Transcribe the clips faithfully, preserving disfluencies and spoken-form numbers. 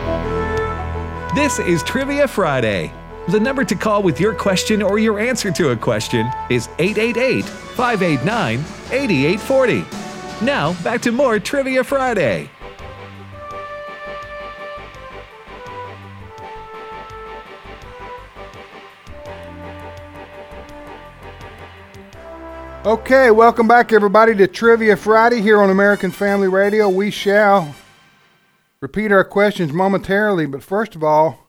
This is Trivia Friday. The number to call with your question or your answer to a question is eight eight eight, five eight nine, eight eight four zero. Now, back to more Trivia Friday. Okay, welcome back, everybody, to Trivia Friday here on American Family Radio. We shall repeat our questions momentarily, but first of all,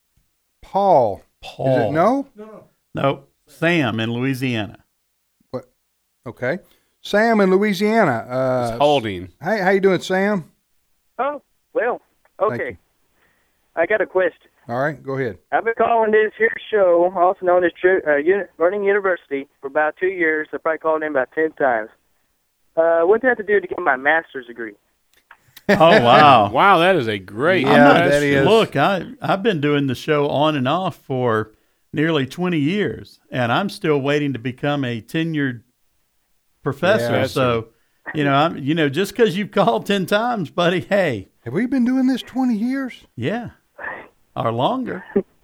Paul. Paul. Is it no? No, no. No, Sam in Louisiana. What? Okay. Sam in Louisiana. Uh, It's holding. Hey, how you doing, Sam? Oh, well, Thank okay. you. I got a question. All right, go ahead. I've been calling this here show, also known as Tri- uh, Uni- Learning University, for about two years. I probably called in about ten times. Uh, what do I have to do to get my master's degree? Oh, wow. Wow, that is a great Yeah, I'm not- that question. is. Look, I, I've been doing the show on and off for nearly twenty years, and I'm still waiting to become a tenured professor. Yeah. So, you know, I'm, you know, just because you've called ten times, buddy, hey, Have we been doing this twenty years? yeah, or longer.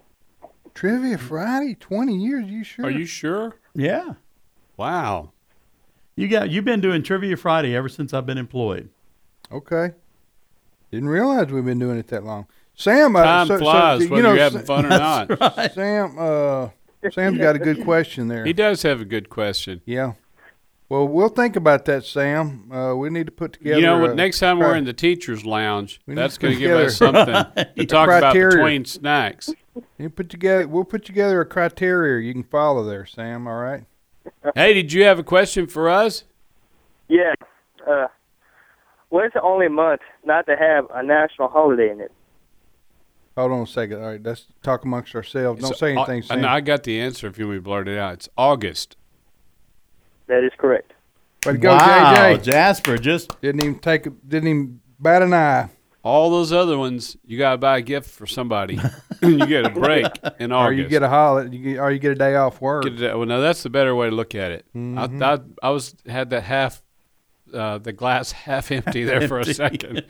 Trivia Friday, twenty years, you sure? Are you sure? Yeah. Wow. You got you've been doing Trivia Friday ever since I've been employed. Okay. Didn't realize we've been doing it that long. Sam, uh, Time so, so, flies, you whether know, you're having fun or not. Right. Sam, uh, Sam's got a good question there. He does have a good question. Yeah. Well, we'll think about that, Sam. Uh, we need to put together. You know what? uh, Next time cri- we're in the teacher's lounge, We need that's to going to put give us something to talk about criteria. between snacks. you put together. We'll put together a criteria you can follow there, Sam. All right. Hey, did you have a question for us? Yeah. Uh, what's the only month not to have a national holiday in it? Hold on a second. All right, let's talk amongst ourselves. Don't It's say au- anything, Sam. No, I got the answer if you want me to blurt it out. It's August. That is correct. Way to go, Wow, J J. Jasper, just Didn't even take. A, didn't even bat an eye. All those other ones, you got to buy a gift for somebody. You get a break in August. Or you get a holiday. You get, or you get a day off work. Get it- well, no, that's the better way to look at it. Mhm. I, I, I was had that half, uh, the glass half empty there for a second.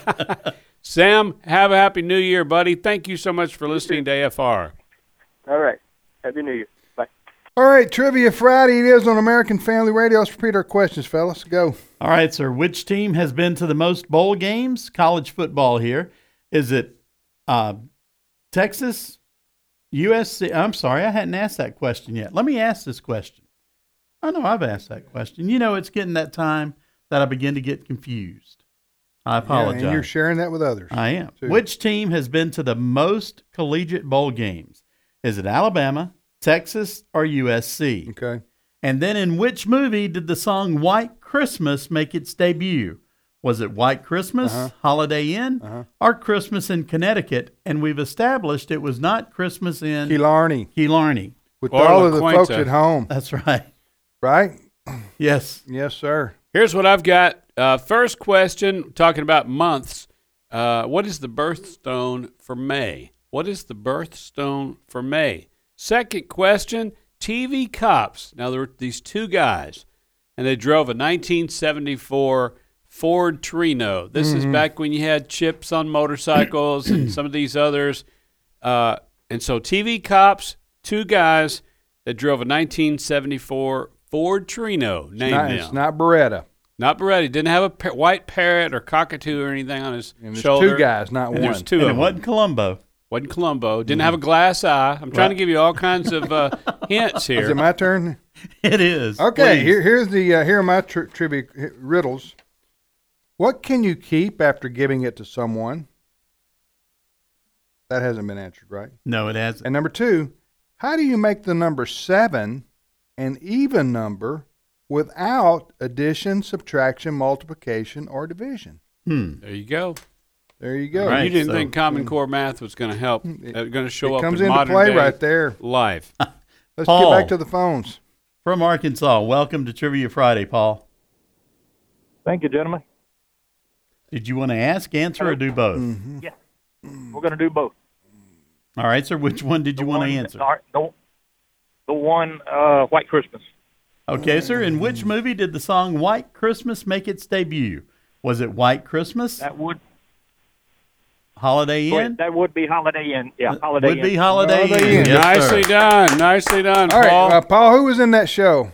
Sam, have a happy New Year, buddy. Thank you so much for listening to A F R. All right. Happy New Year. Bye. All right, Trivia Friday. It is on American Family Radio. Let's repeat our questions, fellas. Go. all right, sir. Which team has been to the most bowl games? College football here. Is it uh, Texas, U S C? I'm sorry, I hadn't asked that question yet. Let me ask this question. I know I've asked that question. You know, it's getting that time that I begin to get confused. I apologize. Yeah, and you're sharing that with others. I am. too. Which team has been to the most collegiate bowl games? Is it Alabama, Texas, or U S C? Okay. And then in which movie did the song White Christmas make its debut? Was it White Christmas, Uh-huh. Holiday Inn, Uh-huh. or Christmas in Connecticut? And we've established it was not Christmas in Killarney. Killarney. With Or all of La the folks Quinta. at home. That's right. Right? Yes. Yes, sir. Here's what I've got. Uh, first question, talking about months. Uh, what is the birthstone for May? What is the birthstone for May? Second question, T V Cops. Now, there were these two guys, and they drove a nineteen seventy-four Ford Trino. This is back when you had chips on motorcycles and some of these others. Uh, and so T V Cops, two guys that drove a nineteen seventy-four Ford Trino. Name Not, them. it's not Beretta. Not Beretta. Didn't have a pa- white parrot or cockatoo or anything on his And there's shoulder. two guys, not And one. there's two And of it them. wasn't Columbo. Wasn't Columbo. Didn't have a glass eye. I'm trying to give you all kinds of uh, hints Is it here. my turn? It is. Okay, Please. here, here's the uh, here are my tri- trivia h- riddles. What can you keep after giving it to someone? That hasn't been answered, right? No, it hasn't. And number two, how do you make the number seven an even number without addition, subtraction, multiplication, or division? Hmm. There you go. There you go. Right. you didn't so- think Common Core math was going to help. It- uh, going to show it up comes in into modern play day right there. life. Let's Paul. get back to the phones. From Arkansas, welcome to Trivia Friday, Paul. Thank you, gentlemen. Did you want to ask, answer, or do both? Mm-hmm. Yeah, we're going to do both. All right, sir. Which one did you want to one- answer? all right, The, the one, uh, White Christmas. Okay, sir. In which movie did the song White Christmas make its debut? Was it White Christmas, That would Holiday Wait, Inn? that would be Holiday Inn. Yeah, Holiday Would Inn. be Holiday, Holiday Inn. Inn. Yes, Nicely sir. done. Nicely done, All right, Paul. uh, Paul, who was in that show?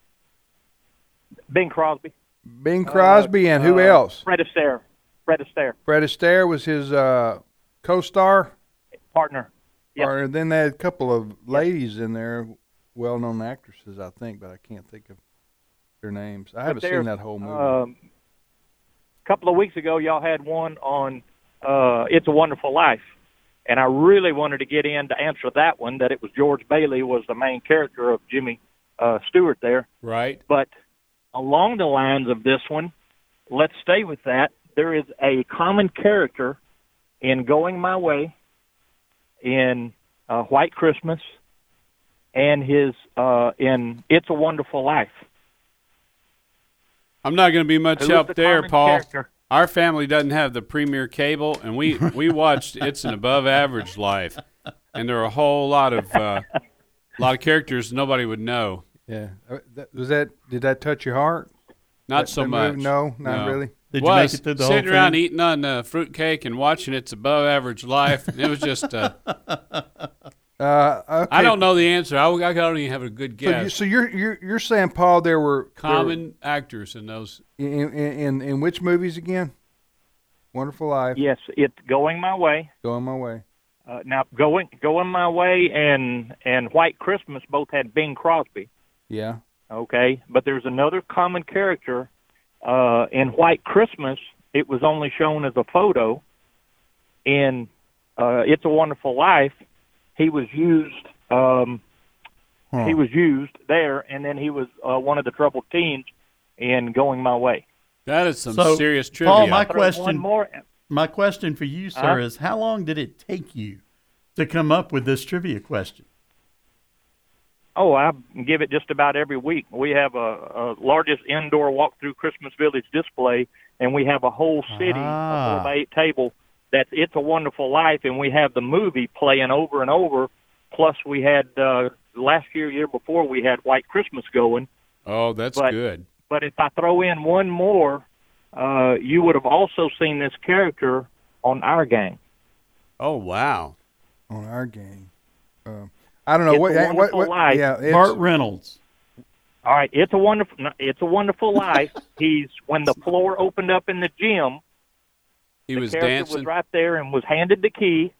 Bing Crosby. Bing Crosby and who Uh, else? Fred Astaire. Fred Astaire, Fred Astaire was his uh, co-star. partner. Yep. Or then they had a couple of ladies in there, well-known actresses, I think, but I can't think of their names. I haven't seen there's, that whole movie. Um, a couple of weeks ago, y'all had one on uh, It's a Wonderful Life, and I really wanted to get in to answer that one, that it was George Bailey was the main character of Jimmy uh, Stewart there. Right. But along the lines of this one, let's stay with that. There is a common character in Going My Way, in uh, White Christmas, and his uh, in It's a Wonderful Life. I'm not going to be much Who's help the there, common Paul. character? Our family doesn't have the premier cable, and we, we watched It's an Above Average Life, and there are a whole lot of uh, lot of characters nobody would know. yeah, Uh, that, was that? Did that touch your heart? Not That- so that much. movie? No, not No. really. Did you was make it through the whole sitting around thing? eating on uh, fruitcake and watching It's Above Average Life. It was just, uh, Uh, okay. I don't know the answer. I, I don't even have a good So, guess. you, so you're you're you're saying, Paul, there were there were- Common actors in those. in, in in in which movies again? Wonderful Life, Yes, it's Going My Way. Going My Way. Uh, now, Going Going My Way and and White Christmas both had Bing Crosby. Yeah. Okay, but there's another common character uh, in White Christmas. It was only shown as a photo. In uh, It's a Wonderful Life, he was used. Um, Huh. He was used there, and then he was uh, one of the troubled teens in Going My Way. That is some So, serious trivia. Paul, my Throw question, One more. my question for you, sir, Huh? is how long did it take you to come up with this trivia question? Oh, I give it just about every week. We have a, a largest indoor walk-through Christmas Village display, and we have a whole city, Ah. a four by eight table, that's It's a Wonderful Life, and we have the movie playing over and over. Plus, we had uh, last year, year before, we had White Christmas going. oh, that's But- good. But if I throw in one more, uh, you would have also seen this character on Our Gang. Oh, wow. On Our Gang. Um, I don't know It's what. a what, Wonderful what Life. Yeah, it's, Burt Reynolds. All right, it's a wonderful, it's a wonderful life. He's when the floor opened up in the gym. He the was character dancing. was right there and was handed the key.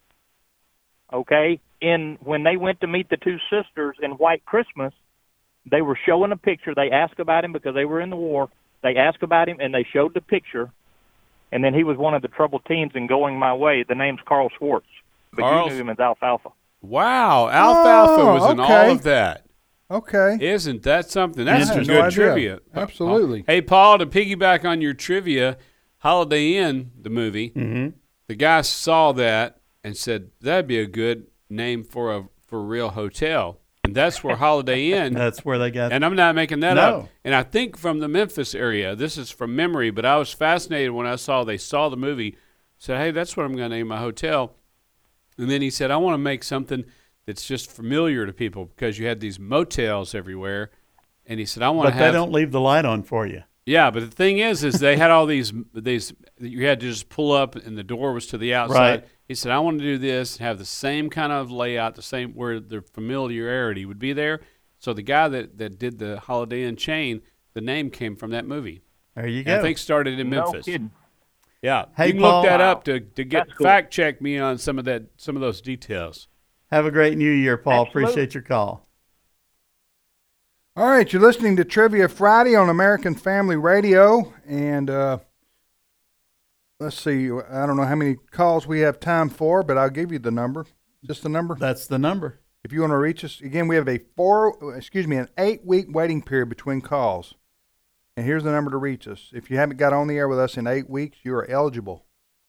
Okay, and when they went to meet the two sisters in White Christmas, they were showing a picture. They asked about him because they were in the war. They asked about him and they showed the picture, and then he was one of the troubled teens in Going My Way. The name's Carl Schwartz, but Carl- you knew him as Alfalfa. Wow. Alfalfa Oh, was in all okay. of that. Okay. Isn't that something? That's I some had good no idea. trivia. Absolutely. Hey, Paul, to piggyback on your trivia, Holiday Inn, the movie, Mm-hmm. the guy saw that and said, that'd be a good name for a for a real hotel. And that's where Holiday Inn, That's where they got. and I'm not making that No. up. And I think from the Memphis area, this is from memory, but I was fascinated when I saw they saw the movie, said, hey, that's what I'm going to name my hotel. And then he said, I want to make something that's just familiar to people because you had these motels everywhere. And he said, I want but to they have. don't leave the light on for you. Yeah, but the thing is, is they had all these these you had to just pull up and the door was to the outside. Right. He said, I want to do this, have the same kind of layout, the same where the familiarity would be there. So the guy that, that did the Holiday Inn chain, the name came from that movie. There you And go. I think started in No Memphis. kidding. Yeah, Hey, you can Paul. look that up to, to get That's cool. fact check me on some of that some of those details. Have a great New Year, Paul. Absolutely. Appreciate your call. All right, you're listening to Trivia Friday on American Family Radio, and uh, let's see. I don't know how many calls we have time for, but I'll give you the number. Just the number. That's the number. If you want to reach us again, we have a four, excuse me, an eight-week waiting period between calls. And here's the number to reach us. If you haven't got on the air with us in eight weeks, you are eligible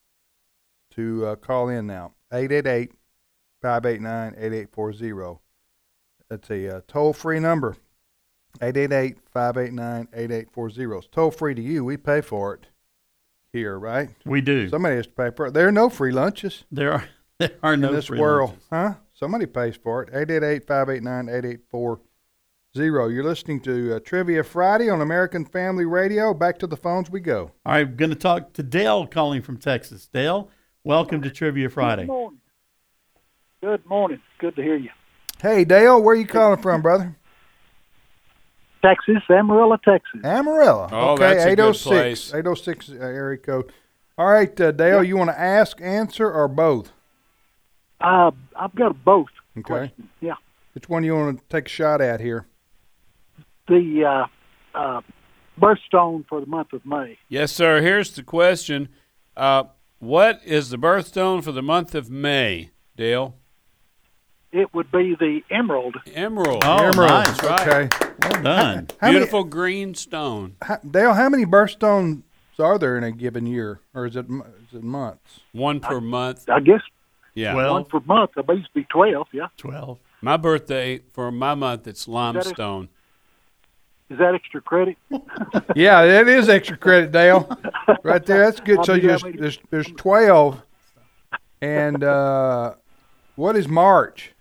to uh, call in now. eight eight eight, five eight nine, eight eight four zero. That's a uh, toll-free number. eight eight eight, five eight nine, eight eight four zero. It's toll-free to you. We pay for it here, right? We do. Somebody has to pay for it. There are no free lunches there are there are no in this free world. lunches. Huh? Somebody pays for it. eight eight eight, five eight nine, eight eight four zero. You're listening to uh, Trivia Friday on American Family Radio. Back to the phones we go. All right, I'm going to talk to Dale calling from Texas. Dale, Welcome to Trivia Friday. Good morning. Good morning. Good to hear you. Hey, Dale, where you calling from, brother? Texas, Amarillo, Texas. Amarillo. Oh, okay, that's a good eight oh six. place. eight oh six uh, area code. All right, uh, Dale, you want to ask, answer, or both? Uh, I've got both Okay. questions. Yeah. Which one you want to take a shot at here? The uh, uh, birthstone for the month of May. Yes, sir. Here's the question. Uh, what is the birthstone for the month of May, Dale? It would be the emerald. Emerald. Oh, Emerald. nice. right. Okay. Well done. How many- Beautiful green stone. how- Dale, how many birthstones are there in a given year, or is it m- is it months? One per month. I guess Yeah. Well- one per month. It used to be twelve. Yeah. twelve. My birthday, for my month, it's limestone. Is that extra credit? Yeah, that is extra credit, Dale. Right there, that's good. I'll So be there's, happy. there's there's twelve, and uh, what is March?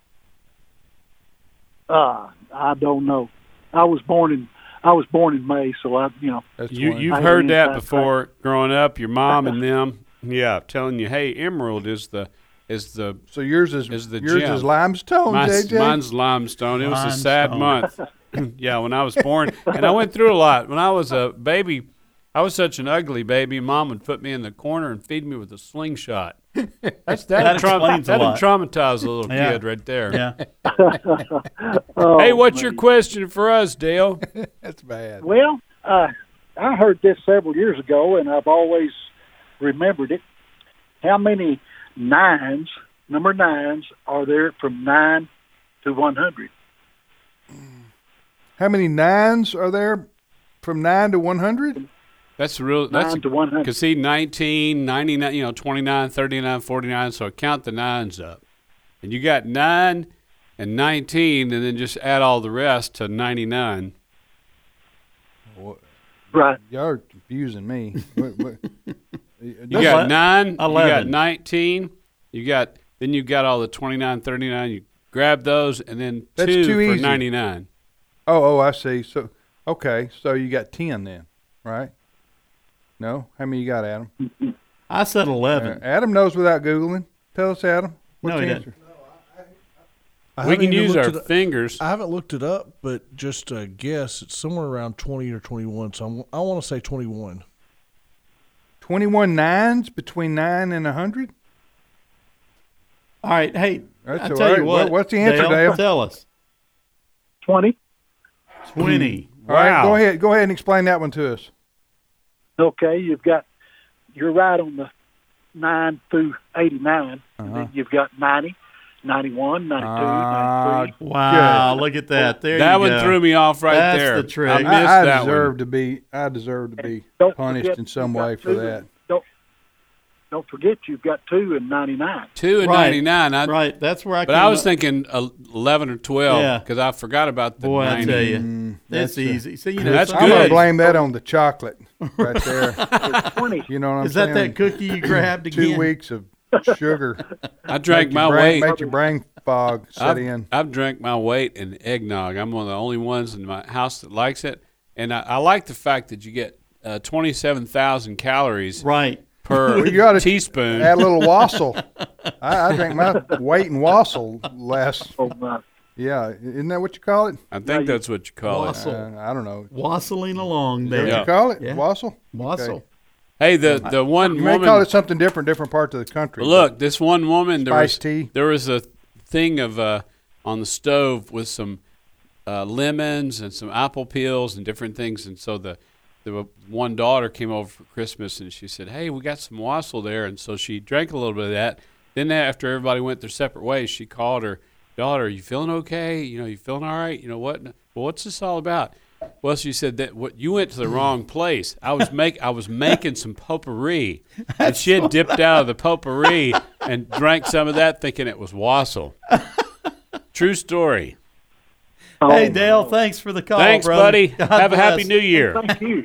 Uh, I don't know. I was born in I was born in May, so I you know. That's You, one. you've I heard ain't that inside before growing up, your mom and them, yeah, telling you, hey, emerald is the is the So yours is, is the yours gem. is limestone, mine's, J J. mine's limestone. It was a sad Limestone. month. Yeah, when I was born, and I went through a lot. When I was a baby, I was such an ugly baby. Mom would put me in the corner and feed me with a slingshot. That's that. That traum- explains a that'd lot. traumatize a little Yeah. kid right there. Yeah. Oh, Hey, what's your man. question for us, Dale? That's bad. Well, uh, I heard this several years ago, and I've always remembered it. How many nines, number nines, are there from nine to one hundred? How many nines are there from nine to one hundred? That's real. That's Nine to one hundred. because see, nineteen, ninety-nine, you know, twenty-nine, thirty-nine, forty-nine. So count the nines up, and you got nine and nineteen, and then just add all the rest to ninety-nine. Right. Y'all are confusing me. What- what- You That's got ele- nine, you got eleven. nineteen, you got then you got all the twenty-nine, thirty-nine. You grab those, and then That's two too for easy. ninety-nine. Oh, oh, I see. So, okay, so you got ten then, right? No, how many you got, Adam? I said Uh, eleven. Adam knows without googling. Tell us, Adam. What's No, he the didn't. answer? I We haven't can even use looked our it up- fingers. I haven't looked it up, but just a guess, it's somewhere around twenty or twenty-one. So I'm, I want to say twenty-one. Twenty-one nines between nine and a hundred. All right. Hey, That's I all tell right. you what. What- what's the answer, Dale? Tell us. twenty. twenty. All right, Wow. go ahead. Go ahead and explain that one to us. Okay, you've got, you're right on the nine through eighty-nine. And then you've got ninety, ninety-one, ninety-two, Ah, ninety-three. Wow. Look at that. There That you one go. threw me off right That's there. the trick. I I- missed I, I that deserve one. to be. I deserve to be Don't punished forget in some you've got way for two- that. Don't, don't forget you've got two and ninety-nine. Two and Right. ninety-nine. I, Right. That's where I. But came I was up- thinking eleven or twelve Yeah. because I forgot about the Boy, I ninety. tell you, Mm, that's that's a- easy. See, you know, That's some- I'm gonna good. blame that on the chocolate right there. twenty. You know what I'm Is that saying? that cookie you grabbed Two again? weeks of sugar. I drank Make my your brain, weight. Make your brain fog set I've, in. I've drank my weight in eggnog. I'm one of the only ones in my house that likes it, and I, I like the fact that you get uh, twenty-seven thousand calories Right. per Well, you oughta teaspoon. Add a little wassail. I, I drank my weight in wassail last. Oh, my. Yeah, isn't that what you call it? I think that's what you call it. Wassail. Uh, I don't know. Wassailing along Is that there. what Yeah. you call it? Yeah. Wassail? Wassel. Okay. Hey, the the one You may woman. call it something different, different parts of the country. Look, this one woman. There was Spiced tea. there was a thing of uh, on the stove with some uh, lemons and some apple peels and different things, and so the the one daughter came over for Christmas and she said, "Hey, we got some wassail there," and so she drank a little bit of that. Then after everybody went their separate ways, she called her daughter, "You feeling okay? You know, you feeling all right? You know what? Well, what's this all about?" Well, she said that what you went to the wrong place. I was make I was making some potpourri, and she had dipped out of the potpourri and drank some of that, thinking it was wassail. True story. Hey, Dale, thanks for the call, Thanks, brother. buddy. God Have a happy bless. New Year. Thank you.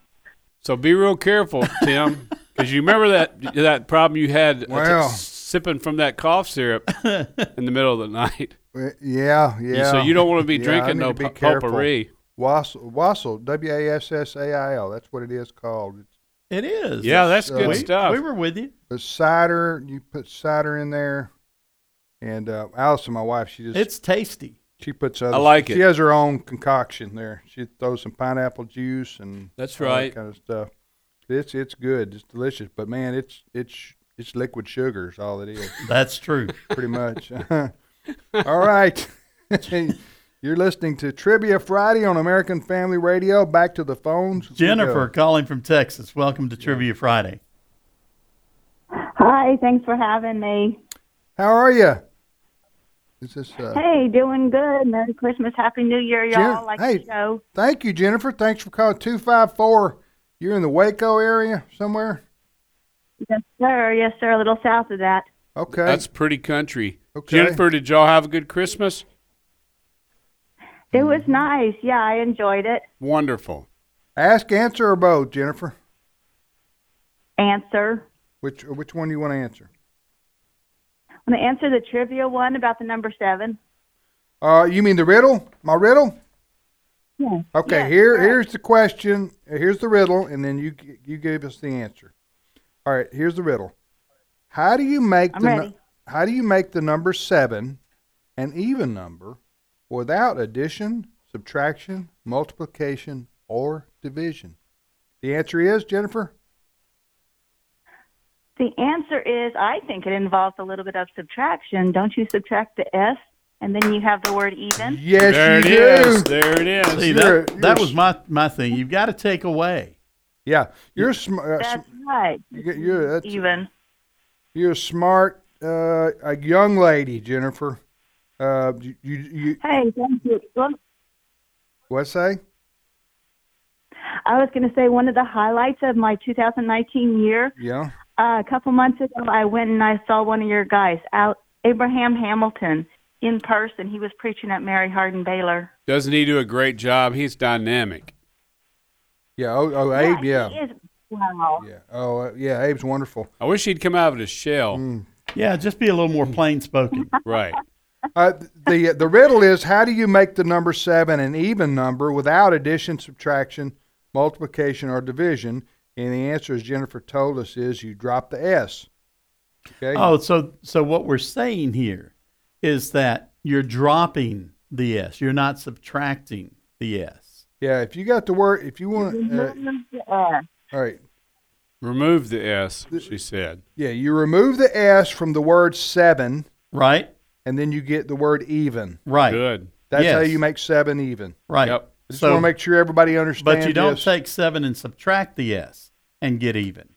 So be real careful, Tim, because you remember that that problem you had uh, t- Well. sipping from that cough syrup in the middle of the night. Uh, Yeah, yeah. So you don't want to be Yeah, I drinking need no to be po- careful. potpourri. Wassail, wassail, W A S S A I L. That's what it is called. It's It is. Yeah, that's good uh, stuff. We were with you. The cider, you put cider in there, and uh, Allison, my wife, she just It's tasty. she puts other, I like she it. has her own concoction there. She throws some pineapple juice and That's all that right. kind of stuff. It's it's good. It's delicious, but man, it's it's it's liquid sugar is all it is, That's true. pretty much. All right. You're listening to Trivia Friday on American Family Radio. Back to the phones. Let's Jennifer go. calling from Texas. Welcome to Trivia Friday. Hi, thanks for having me. How are you? Is this, uh, Hey, doing good. Merry Christmas, Happy New Year, y'all. Jen- like hey. the show. Thank you, Jennifer. Thanks for calling two five four. You're in the Waco area somewhere? Yes, sir. Yes, sir. A little south of that. Okay. That's pretty country. Okay. Jennifer, did y'all have a good Christmas? It was nice. Yeah, I enjoyed it. Wonderful. Ask, answer, or both, Jennifer. Answer. Which which one do you want to answer? I'm going to answer the trivia one about the number seven. Uh, you mean the riddle? My riddle? Yes. Okay. Yes, here correct. here's the question. Here's the riddle, and then you you give us the answer. All right. Here's the riddle. How do you make I'm the nu- ready. how do you make the number seven an even number without addition, subtraction, multiplication, or division? The answer is, Jennifer? The answer is, I think it involves a little bit of subtraction. Don't you subtract the S, and then you have the word even? Yes, there you it do. is. There it is. See, You're- that, you're that s- was my, my thing. You've got to take away. Yeah, you're smart. That's right. You're, you're, that's, Even. you're a smart, uh, a young lady, Jennifer. Uh, you, you, you Hey, thank you. Well, what say? I was going to say one of the highlights of my two thousand nineteen year. Yeah. Uh, a couple months ago, I went and I saw one of your guys, out Abraham Hamilton, in person. He was preaching at Mary Hardin Baylor. Doesn't he do a great job? He's dynamic. Yeah. Oh, oh Abe. Yeah. He is, wow. Yeah. Oh, uh, yeah. Abe's wonderful. I wish he'd come out of his shell. Mm. Yeah, just be a little more plain spoken. Right. Uh, the the riddle is, how do you make the number seven an even number without addition, subtraction, multiplication, or division? And the answer, as Jennifer told us, is you drop the S. Okay. Oh, so so what we're saying here is that you're dropping the S. You're not subtracting the S. Yeah. If you got the word, if you want, uh, Uh, all right. Remove the S, she said. Yeah, you remove the S from the word seven, Right? and then you get the word even. Right. Good. That's how Yes. you make seven even. Right. Yep. I just So, want to make sure everybody understands. but you don't this. take seven and subtract the S and get even.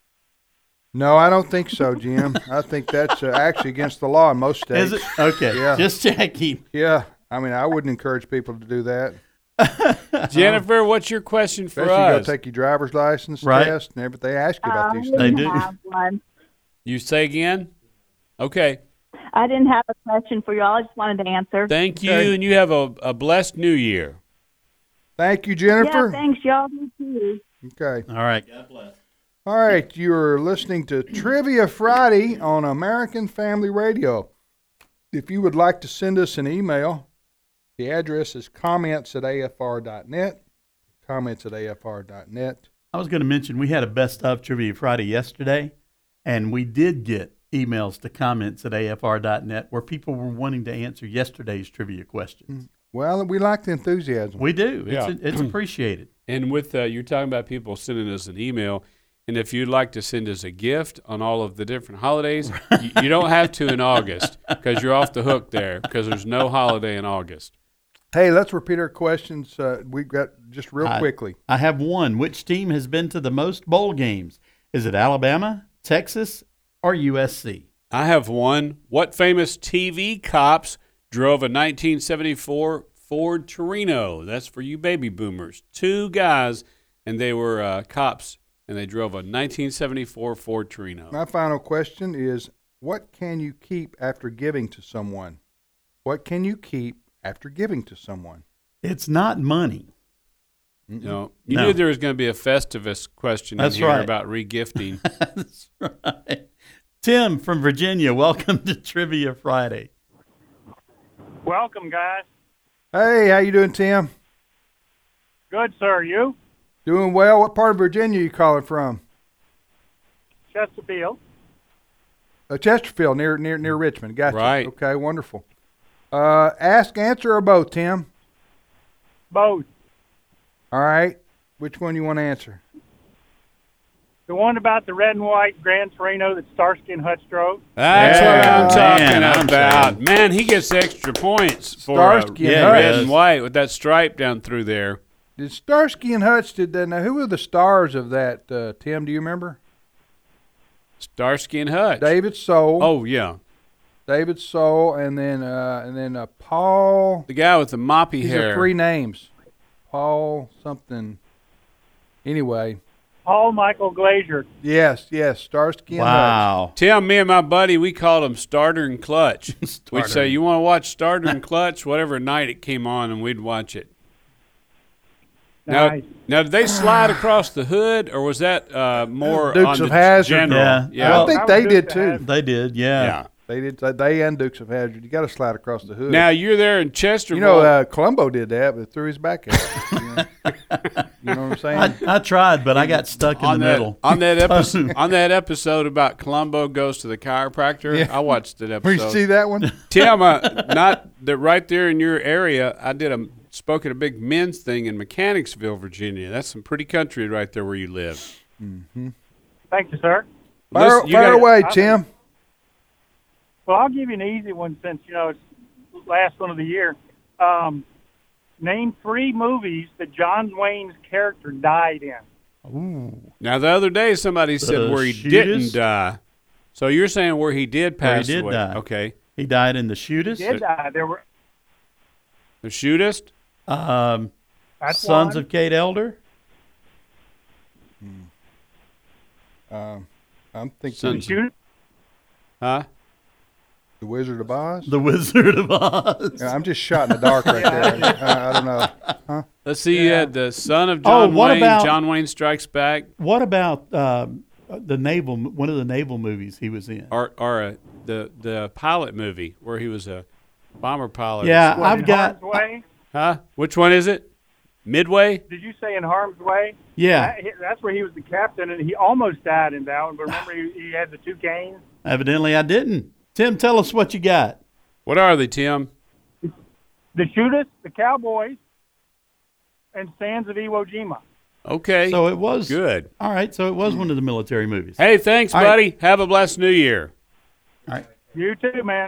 No, I don't think so, Jim. I think that's uh, actually against the law in most states. Is it? Okay. Yeah. Just checking. Yeah. I mean, I wouldn't encourage people to do that. Jennifer, what's your question for Especially you go us? take your driver's license Right. test and everything. They ask you about I these They didn't things. do. have one. You say again? Okay. I didn't have a question for you all. I just wanted to answer. Thank you, Okay. and you have a, a blessed new year. Thank you, Yeah, Jennifer. thanks. Y'all do too. Okay. All right. God bless. All right. You're listening to Trivia Friday on American Family Radio. If you would like to send us an email, the address is comments at A F R dot net. Comments at A F R dot net. I was going to mention we had a best of Trivia Friday yesterday, and we did get emails to comments at A F R dot net where people were wanting to answer yesterday's trivia questions. Well, we like the enthusiasm. We do. It's, Yeah. it's appreciated. And with uh, you're talking about people sending us an email, and if you'd like to send us a gift on all of the different holidays, you, you don't have to in August because you're off the hook there because there's no holiday in August. Hey, let's repeat our questions. Uh, we've got just real I- quickly. I have one. Which team has been to the most bowl games? Is it Alabama, Texas, or U S C? I have one. What famous T V cops drove a nineteen seventy-four Ford Torino? That's for you baby boomers. Two guys, and they were uh, cops, and they drove a nineteen seventy-four Ford Torino. My final question is, what can you keep after giving to someone? What can you keep after giving to someone? It's not money. No, you No. knew there was going to be a Festivus question That's in here right. about regifting. That's right. Tim from Virginia, welcome to Trivia Friday. Welcome, guys. Hey, how you doing, Tim? Good, sir. You? Doing well. What part of Virginia are you calling from? Chesterfield. Uh, Chesterfield, near near near Richmond. Gotcha. Right. Okay, wonderful. Uh, ask, answer, or both, Tim? Both. All right. Which one you want to answer? The one about the red and white Gran Torino that Starsky and Hutch drove. That's Yeah, what I'm talking man, I'm about. saying. Man, he gets extra points for Starsky uh, and Yeah, red Hutch. and white with that stripe down through there. Did Starsky and Hutch did that? Now, who were the stars of that? Uh, Tim, do you remember? Starsky and Hutch. David Soul. Oh yeah, David Soul, and then uh, and then uh, Paul. the guy with the moppy These hair. are three names. Paul something. Anyway, Paul Michael Glazier. yes, yes, Starsky and Hutch. Wow. Tim, me and my buddy, we called him Starter and Clutch. We'd Starter. say, "You want to watch Starter and Clutch?" Whatever night it came on, and we'd watch it. Now, Nice. now, did they slide across the hood, or was that uh, more Dukes on of the Hazzard. general? Yeah. yeah. I think That they was did Dukes of too. Hazzard. They did, yeah. Yeah. They did. They and Dukes of Hazzard. You got to slide across the hood. Now you're there in Chesterfield. you know, uh, Columbo did that, but threw his back at it. You know, you know what I'm saying? I, I tried, but I got stuck in on the that middle. on that episode on that episode about Columbo goes to the chiropractor. Yeah. I watched that Where episode. you see that one? Tim, uh, not that right there in your area. I did a spoke at a big men's thing in Mechanicsville, Virginia. That's some pretty country right there where you live. Thank you, sir. Fire, Listen, you fire gotta- away, Tim. Well, I'll give you an easy one since, you know, it's the last one of the year. Um, name three movies that John Wayne's character died in. Now the other day somebody said The where he Shootist? didn't die. So you're saying where he did Where he pass did away? die. Okay, He died in the shootist. Did die. There were the shootist. Um, that's Sons one. of Kate Elder. Um, I'm thinking Sons- Shoot. Huh? the Wizard of Oz. The Wizard of Oz. Yeah, I'm just shot in the dark right there. uh, I don't know. Huh? Let's see. You had the son of Oh, John what Wayne. about- John Wayne Strikes Back, What about um, the naval? One of the naval movies he was in. or or uh, the the pilot movie where he was a bomber pilot. Yeah, What, I've in got. Harm's Way? Huh? Which one is it? Midway. Did you say in Harm's Way? Yeah, That- that's where he was the captain, and he almost died in that one. But remember, he, he had the two canes. evidently I didn't. Tim, tell us what you got. What are they, Tim? The Shootist, the Cowboys, and Sands of Iwo Jima. Okay. So it was good. All right, so it was one of the military movies. Hey, thanks, All right. buddy. Have a blessed New Year. You too, man.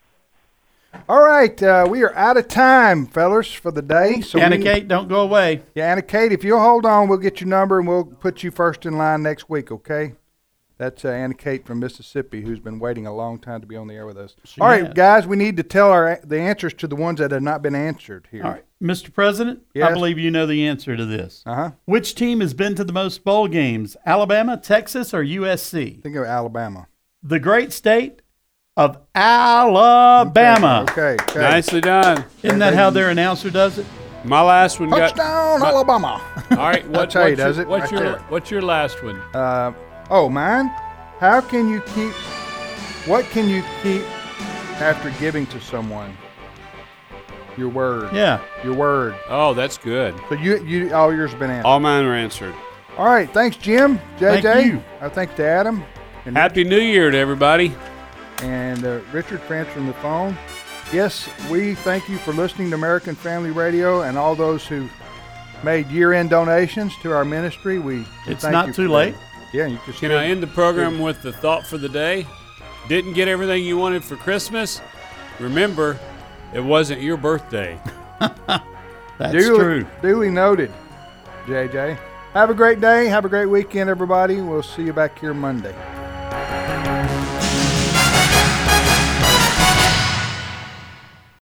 All right, uh, we are out of time, fellas, for the day. So Anna we- Kate, don't go away. Yeah, Anna Kate, if you'll hold on, we'll get your number and we'll put you first in line next week, okay? That's uh, Anna Kate from Mississippi, who's been waiting a long time to be on the air with us. She All right, has. guys, we need to tell our the answers to the ones that have not been answered here. All right, Mister President, I Yes? believe you know the answer to this. Uh-huh. Which team has been to the most bowl games? Alabama, Texas, or U S C? Think of Alabama. The great state of Alabama. Okay, okay. Nicely done. Isn't that how their announcer does it? My last one got. Touchdown, my- Alabama. All right. What, That's how he what's does your, it, What's right your there. What's your last one? Uh, oh, mine? How can you keep, what can you keep after giving to someone? Your word. Yeah. Your word. Oh, that's good. So you, you, all yours have been answered. All mine were answered. All right, thanks, Jim, J J. Thank you. Uh, thanks to Adam and, Happy New Year to everybody. and uh, Richard for answering the phone. Yes, we thank you for listening to American Family Radio and all those who made year-end donations to our ministry. We It's thank not you too for late. that. Yeah, you just Can I end the program with the thought for the day? Didn't get everything you wanted for Christmas? Remember, it wasn't your birthday. That's duly, true. Duly noted, J J. Have a great day. Have a great weekend, everybody. We'll see you back here Monday.